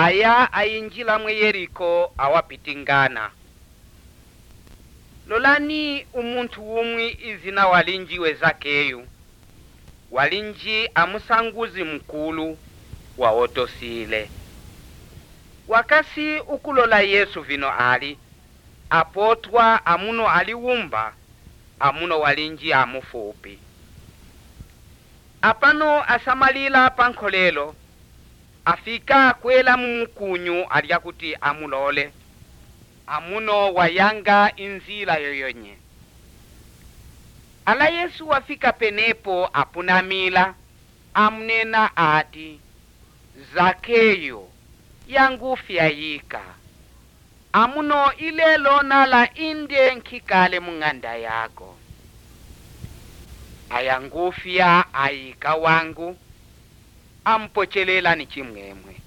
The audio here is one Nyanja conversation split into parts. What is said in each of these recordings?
aya ayinjila mwe Yeriko awapitingana. Lolani umuntu umwi izina walinjiwe Zakeyu. Walinji amusanguzi mkulu wa otosile. Wakasi ukulola Yesu vino ali, apotwa amuno aliwumba, amuno walinji amufupi. Apano asamalila pankolelo, afika kwela mumukunyu aliyakuti amulole, amuno wayanga inzila yoyonye. Ala Yesu wafika penepo apunamila, amnena ati, Zakeyo, yangu fyayika. Amuno ilelo nala inde nkikale munganda yako. Ayangufya ayika wangu, ampochelela ni chimwemwe.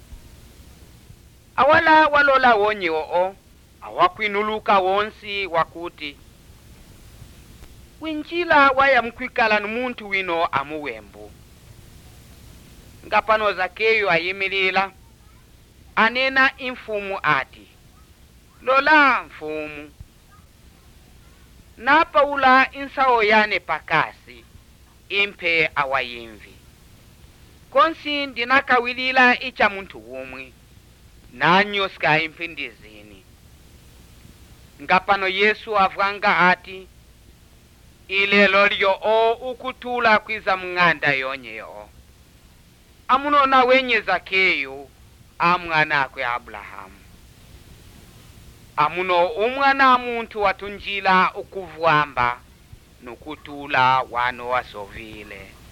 Awala walola wonye oo, awakwinuluka wonsi wakuti, winjila waya mkwikala numuntu wino amuwembu. Ngapano Zakeyo ayimilila, anena imfumu ati, lola mfumu, napa ula insao yane pakasi, impe awayimvi. Konsi ndinakawilila icha muntu umwi, nanyo ska impindizini. Ngapano Yesu avwanga ati, ilelo lyo o ukutula kwiza mnganda yonyeyo. Amunona wenye Zakeyo, amwana akwe Abrahamu. Amuno umwana muntu watunjila ukuvwamba, nukutula wano wasovile.